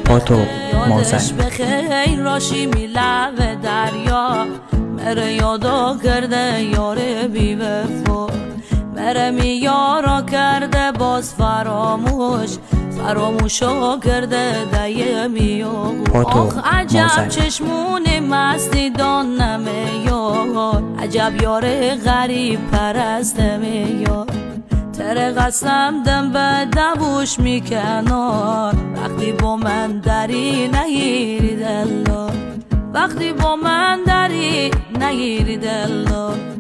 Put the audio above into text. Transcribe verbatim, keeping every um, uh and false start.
پاتو مازن یادش بخیر راشی میلوه دریا مره یادا کرده یار بی وفا مره میارا کرده باز فراموش فراموشا کرده دیه میاد آخ عجب چشمون مستی دان نمیاد عجب یار غریب پرست میاد تره قسم دم به دبوش میکنار وقتی با من دری نگیری دلار وقتی با من دری نگیری دلار